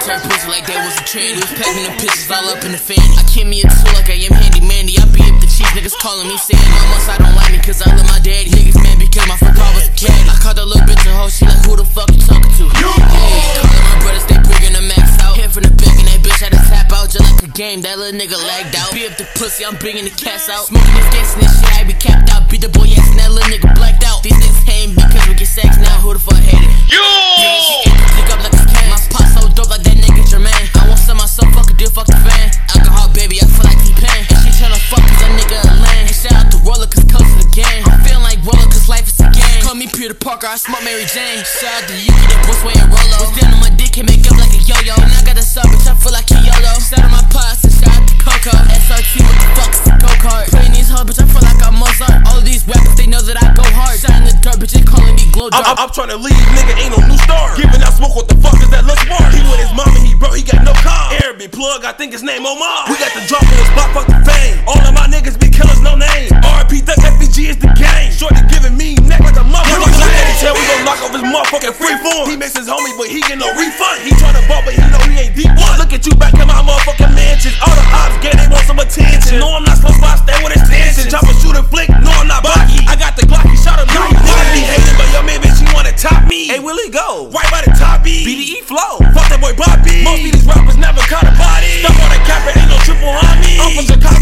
turn pussy like that was a trend. We was packing them pictures all up in the fan. I keep me a tool like I am Handy Mandy. I be up the cheese, niggas calling me saying almost I don't like me cause I love my daddy. Niggas mad because my first car was a caddy. I called that little bitch a hoe, she like who the fuck you talking to? Hey, calling my brothers, they bringing the max out. Hit from the back and that bitch had to tap out just like a game. That little nigga lagged out. Be up the pussy, I'm bringing the cats out. Smoking this gas and this shit, I be capped out. Beat the boy ass and that little nigga blacked out. These niggas hating because we get sex now. Who the fuck hate it? Pick up like a can. My pot so dope like that nigga Jermaine. I won't sell myself, fuck a deal, fuck the fan. Alcohol, baby, I feel like T-Pain. And she tryna fuck cause that nigga a lame. And shout out to Roller cause close to the game. I'm feeling like Roller cause life is a game. Call me Peter Parker, I smoke Mary Jane. Shout out to Yuki, that Bruce Wayne and Rolo. Was down on my dick, can make up like a yo-yo. And I got a sub, bitch, I feel like Kyoto. Shout out my pots and shout out to Coco. SRT, what the fuck is the go-kart? Playing these hoes, bitch, I feel like I'm Mozart. All of these rappers, they know that I go hard. Shot in the dirt, bitch, they calling me glow dark. I'm tryna leave, nigga, ain't no new star. Giving out smoke, what the fuck is that? Look smart. He with his mama, he broke, he got no car. Arabic plug, I think his name Omar. We got the drop in the spot, fuck the fame. All of my niggas be killers, no name. RP Duck, FBG is the game. Shorty giving me neck like a motherfucker. Tell we gon' knock off his motherfucking free form. He makes his homie, but he get no refund. He tryna ball, but he know he ain't deep one. Look at you back in my motherfucking mansion. All the ops get, they want some attention. No, I'm not supposed to stay with extension. Chop a shoot and flick, no, I'm not Bucky. I got the Glock, he shot him. Niggas be hating, but your man, bitch, he wanna top me. Hey, Willie go, right by the top B. BDE flow, fuck that boy Bobby. Most of these rappers never caught a body. Stuck on the cap, ain't no triple on me. I'm from Chicago.